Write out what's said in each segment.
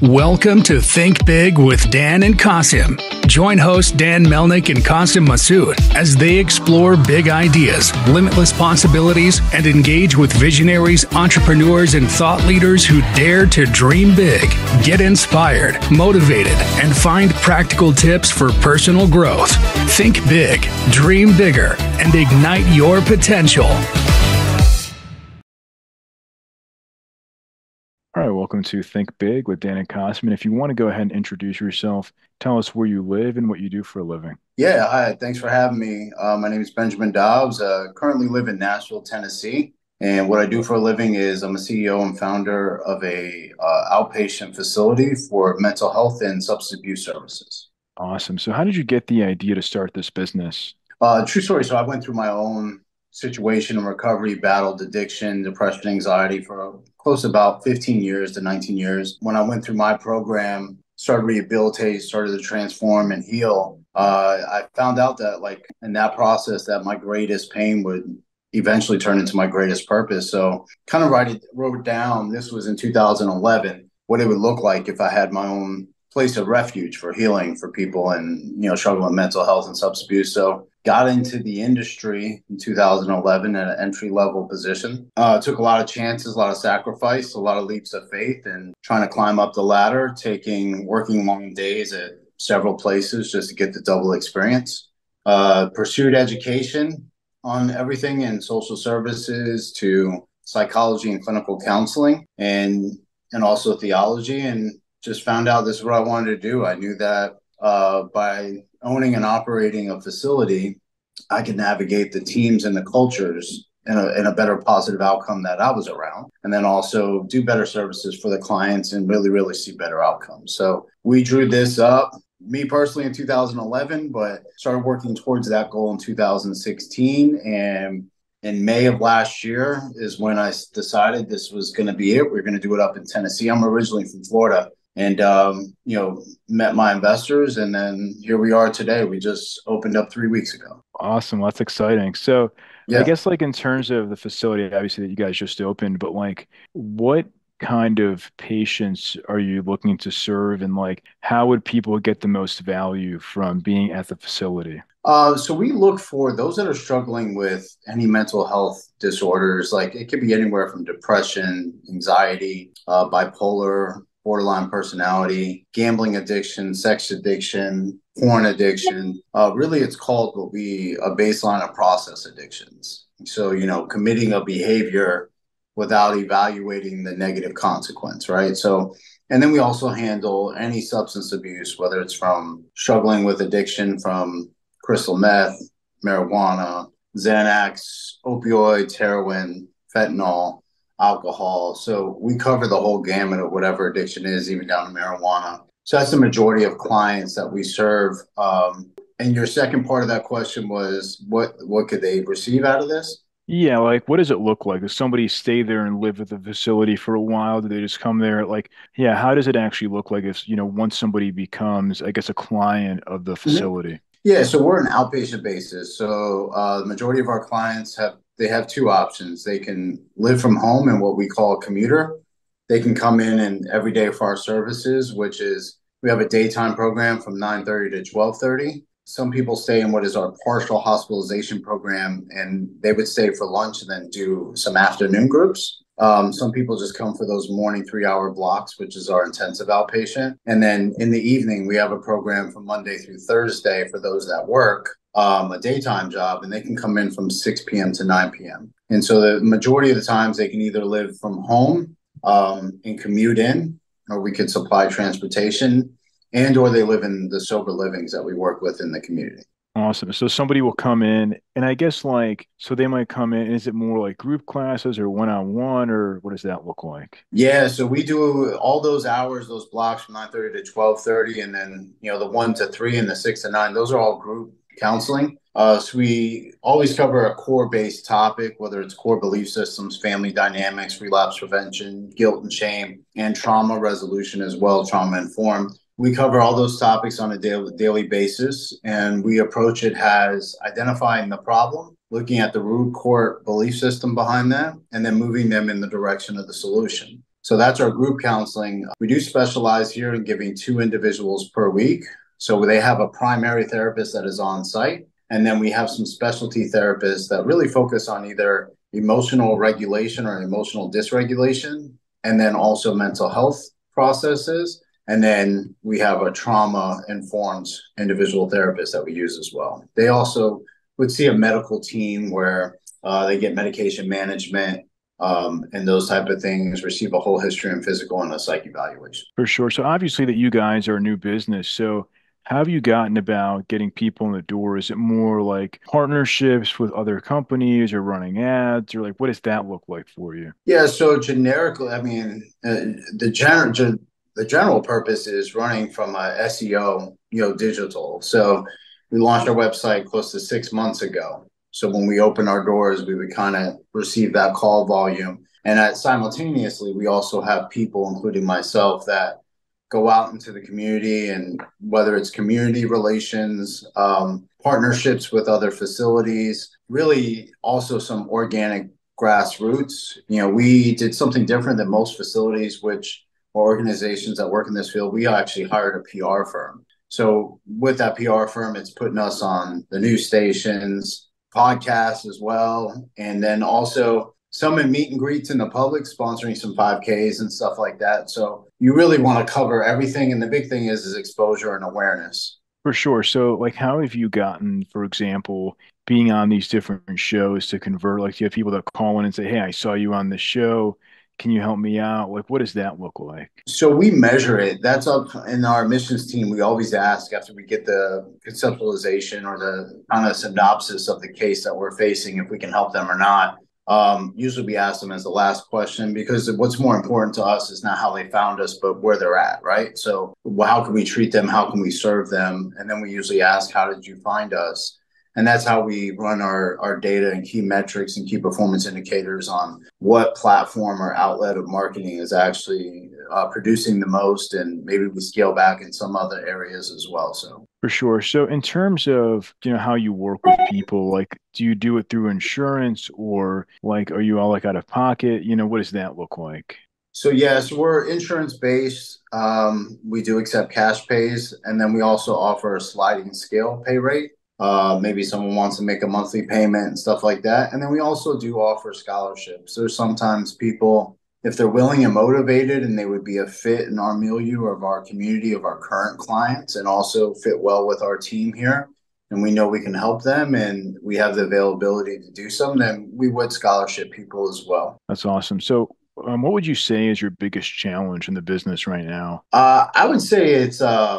Welcome to Think Big with Dan and Qasim. Join host Dan Melnick and Qasim Masood as they explore big ideas, limitless possibilities, and engage with visionaries, entrepreneurs, and thought leaders who dare to dream big, get inspired, motivated, and find practical tips for personal growth. Think big, dream bigger, and ignite your potential. All right, welcome to Think Big with Dan and Cosman. If you want to go ahead and introduce yourself, tell us where you live and what you do for a living. Yeah, hi. Thanks for having me. My name is Benjamin Dobbs. Currently live in Nashville, Tennessee. And what I do for a living is I'm a CEO and founder of a outpatient facility for mental health and substance abuse services. Awesome. So how did you get the idea to start this business? True story. So I went through my own situation in recovery, battled addiction, depression, anxiety for close to about 15 years to 19 years. When I went through my program, started rehabilitating, started to transform and heal, I found out that like in that process that my greatest pain would eventually turn into my greatest purpose. So kind of wrote down, this was in 2011, what it would look like if I had my own place of refuge for healing for people and, struggling with mental health and substance abuse. So got into the industry in 2011 at an entry-level position. Took a lot of chances, a lot of sacrifice, a lot of leaps of faith, and trying to climb up the ladder, working long days at several places just to get the double experience. Pursued education on everything in social services to psychology and clinical counseling and also theology, and just found out this is what I wanted to do. I knew that by owning and operating a facility, I could navigate the teams and the cultures in a better positive outcome that I was around, and then also do better services for the clients and really, really see better outcomes. So we drew this up, me personally, in 2011, but started working towards that goal in 2016. And in May of last year is when I decided this was going to be it. We're going to do it up in Tennessee. I'm originally from Florida. And, met my investors, and then here we are today. We just opened up 3 weeks ago. Awesome. Well, that's exciting. So I Yeah. guess like in terms of the facility, obviously that you guys just opened, but like what kind of patients are you looking to serve, and like how would people get the most value from being at the facility? So we look for those that are struggling with any mental health disorders. Like it could be anywhere from depression, anxiety, bipolar, borderline personality, gambling addiction, sex addiction, porn addiction. Really, it's called a baseline of process addictions. So, committing a behavior without evaluating the negative consequence, right? So, and then we also handle any substance abuse, whether it's from struggling with addiction from crystal meth, marijuana, Xanax, opioids, heroin, fentanyl, alcohol. So we cover the whole gamut of whatever addiction is, even down to marijuana. So that's the majority of clients that we serve. And your second part of that question was what could they receive out of this? Yeah, like what does it look like? Does somebody stay there and live at the facility for a while? Do they just come there? Like, yeah, how does it actually look like if, once somebody becomes, I guess, a client of the Mhm. facility? Yeah, so we're an outpatient basis. So the majority of our clients have two options. They can live from home in what we call a commuter. They can come in and every day for our services, which is we have a daytime program from 9:30 to 12:30. Some people stay in what is our partial hospitalization program, and they would stay for lunch and then do some afternoon groups. Some people just come for those morning 3-hour blocks, which is our intensive outpatient. And then in the evening, we have a program from Monday through Thursday for those that work a daytime job, and they can come in from 6 p.m. to 9 p.m. And so the majority of the times they can either live from home and commute in, or we could supply transportation, and or they live in the sober livings that we work with in the community. Awesome. So somebody will come in, and I guess like, so they might come in. Is it more like group classes or one-on-one, or what does that look like? Yeah, so we do all those hours, those blocks from 9:30 to 12:30, and then the 1 to 3 and the 6 to 9. Those are all group counseling. So we always cover a core-based topic, whether it's core belief systems, family dynamics, relapse prevention, guilt and shame, and trauma resolution as well, trauma informed. We cover all those topics on a daily basis, and we approach it as identifying the problem, looking at the root core belief system behind that, and then moving them in the direction of the solution. So that's our group counseling. We do specialize here in giving 2 individuals per week. So they have a primary therapist that is on site. And then we have some specialty therapists that really focus on either emotional regulation or emotional dysregulation, and then also mental health processes. And then we have a trauma-informed individual therapist that we use as well. They also would see a medical team where they get medication management and those type of things, receive a whole history and physical and a psych evaluation. For sure. So obviously that you guys are a new business. So how have you gotten about getting people in the door? Is it more like partnerships with other companies or running ads, or like what does that look like for you? Yeah, so generically, I mean, the general purpose is running from a SEO, digital. So we launched our website close to 6 months ago. So when we open our doors, we would kind of receive that call volume. And simultaneously, we also have people, including myself, that go out into the community, and whether it's community relations, partnerships with other facilities, really also some organic grassroots. We did something different than most facilities, which or organizations that work in this field. We actually hired a PR firm. So with that PR firm, it's putting us on the news stations, podcasts as well, and then also some in meet and greets in the public, sponsoring some 5Ks and stuff like that. So you really want to cover everything. And the big thing is exposure and awareness. For sure. So like how have you gotten, for example, being on these different shows to convert? Like do you have people that call in and say, hey, I saw you on the show. Can you help me out? Like what does that look like? So we measure it. That's up in our admissions team. We always ask after we get the conceptualization or the kind of synopsis of the case that we're facing, if we can help them or not. Usually we ask them as the last question, because what's more important to us is not how they found us, but where they're at, right? So how can we treat them? How can we serve them? And then we usually ask, how did you find us? And that's how we run our data and key metrics and key performance indicators on what platform or outlet of marketing is actually producing the most. And maybe we scale back in some other areas as well. So For sure. So in terms of, how you work with people, like do you do it through insurance or like are you all like out of pocket? What does that look like? So yes, we're insurance based. We do accept cash pays, and then we also offer a sliding scale pay rate. Maybe someone wants to make a monthly payment and stuff like that. And then we also do offer scholarships. There's sometimes people, if they're willing and motivated and they would be a fit in our milieu of our community, of our current clients, and also fit well with our team here, and we know we can help them and we have the availability to do some, then we would scholarship people as well. That's awesome. So what would you say is your biggest challenge in the business right now? I would say it's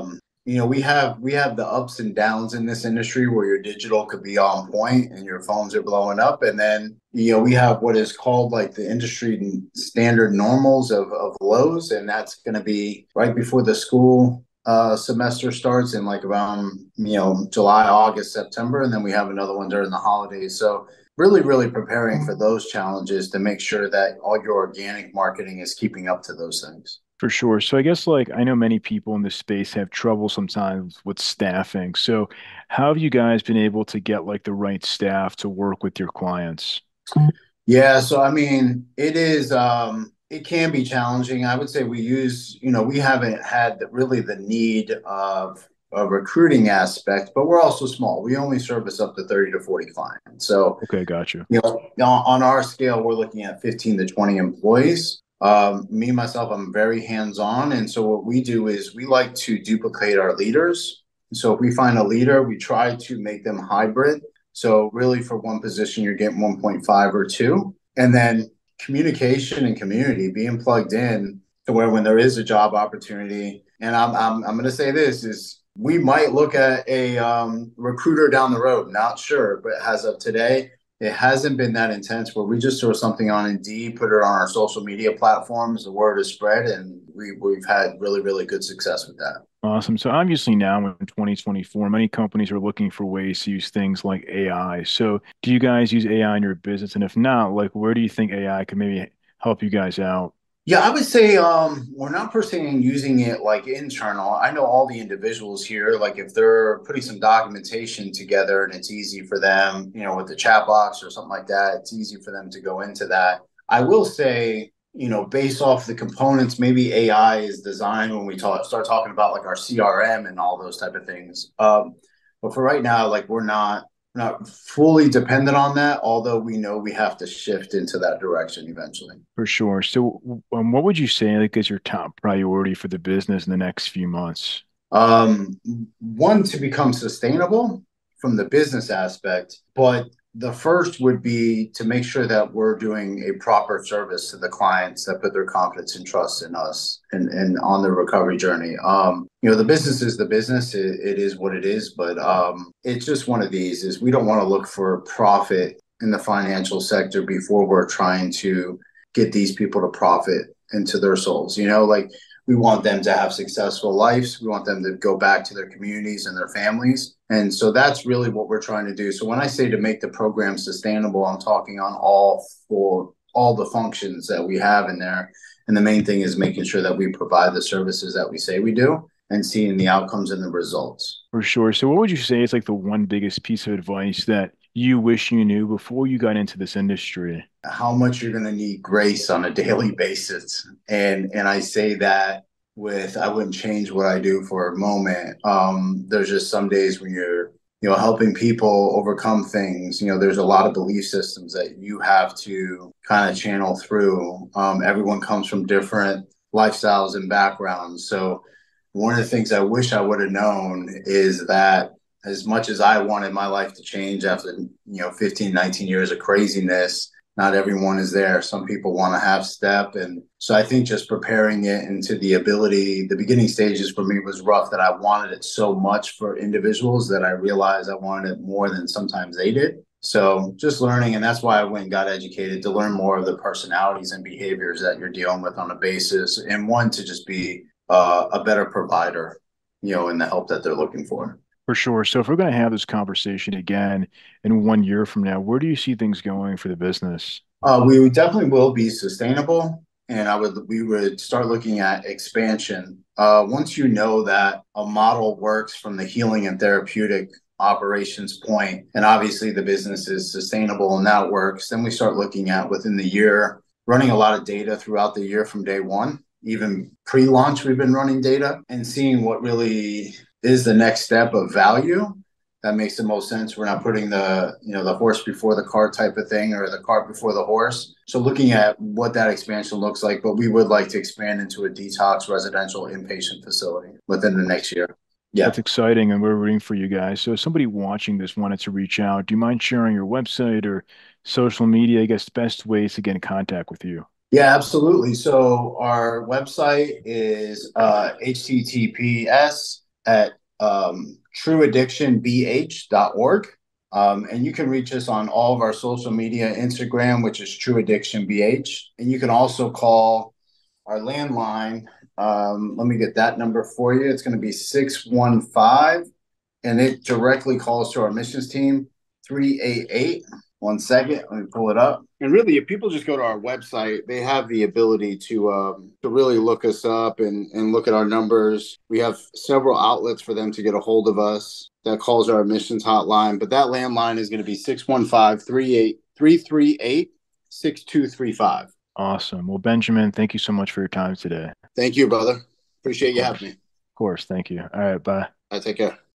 we have the ups and downs in this industry where your digital could be on point and your phones are blowing up, and then we have what is called like the industry standard normals of lows, and that's going to be right before the school semester starts in like around July, August, September, and then we have another one during the holidays. So really preparing for those challenges to make sure that all your organic marketing is keeping up to those things. For sure. So I guess like I know many people in this space have trouble sometimes with staffing. So how have you guys been able to get like the right staff to work with your clients? Yeah, so I mean, it can be challenging. I would say we haven't had really the need of a recruiting aspect, but we're also small. We only service up to 30 to 40 clients. So, Okay, gotcha. on our scale, we're looking at 15 to 20 employees. Myself, I'm very hands-on. And so what we do is we like to duplicate our leaders. So if we find a leader, we try to make them hybrid. So really for one position, you're getting 1.5 or 2. And then communication and community, being plugged in to where when there is a job opportunity, and I'm going to say this is we might look at a recruiter down the road, not sure, but as of today, it hasn't been that intense where we just throw something on Indeed, put it on our social media platforms, the word is spread, and we've had really good success with that. Awesome. So obviously now in 2024, many companies are looking for ways to use things like AI. So do you guys use AI in your business? And if not, like where do you think AI can maybe help you guys out? Yeah, I would say we're not per se using it like internal. I know all the individuals here, like if they're putting some documentation together and it's easy for them, with the chat box or something like that, it's easy for them to go into that. I will say based off the components, maybe AI is designed when we start talking about like our CRM and all those type of things. But for right now, like we're not fully dependent on that, although we know we have to shift into that direction eventually. For sure. So, what would you say like is your top priority for the business in the next few months? Um, One, to become sustainable from the business aspect, but the first would be to make sure that we're doing a proper service to the clients that put their confidence and trust in us and on the recovery journey. The business is the business. It is what it is, but it's just one of these is we don't want to look for profit in the financial sector before we're trying to get these people to profit into their souls. Like we want them to have successful lives. We want them to go back to their communities and their families. And so that's really what we're trying to do. So when I say to make the program sustainable, I'm talking on all the functions that we have in there. And the main thing is making sure that we provide the services that we say we do and seeing the outcomes and the results. For sure. So, what would you say is like the one biggest piece of advice that you wish you knew before you got into this industry? How much you're going to need grace on a daily basis. And I say that with I wouldn't change what I do for a moment. There's just some days when you're helping people overcome things. There's a lot of belief systems that you have to kind of channel through. Everyone comes from different lifestyles and backgrounds. So one of the things I wish I would have known is that as much as I wanted my life to change after 15, 19 years of craziness, not everyone is there. Some people want to have step. And so I think just preparing it into the beginning stages for me was rough, that I wanted it so much for individuals that I realized I wanted it more than sometimes they did. So just learning, and that's why I went and got educated, to learn more of the personalities and behaviors that you're dealing with on a basis, and one, to just be a better provider, in the help that they're looking for. For sure. So, if we're going to have this conversation again in 1 year from now, where do you see things going for the business? We definitely will be sustainable, and we would start looking at expansion. Once you know that a model works from the healing and therapeutic operations point, and obviously the business is sustainable and that works, then we start looking at within the year, running a lot of data throughout the year from day one. Even pre-launch, we've been running data and seeing what really is the next step of value that makes the most sense. We're not putting the horse before the cart type of thing, or the cart before the horse. So looking at what that expansion looks like, but we would like to expand into a detox residential inpatient facility within the next year. Yeah. That's exciting, and we're rooting for you guys. So, if somebody watching this wanted to reach out, do you mind sharing your website or social media? I guess best ways to get in contact with you. Yeah, absolutely. So our website is https at trueaddictionbh.org. And you can reach us on all of our social media, Instagram, which is True Addiction BH. And you can also call our landline. Let me get that number for you. It's going to be 615, and it directly calls to our missions team, 388. One second, let me pull it up. And really, if people just go to our website, they have the ability to really look us up and look at our numbers. We have several outlets for them to get a hold of us. That calls our admissions hotline, but that landline is going to be 615-338-6235. Awesome. Well, Benjamin, thank you so much for your time today. Thank you, brother. Appreciate Of you course. having me. Of course. Thank you. All right. Bye. Take care.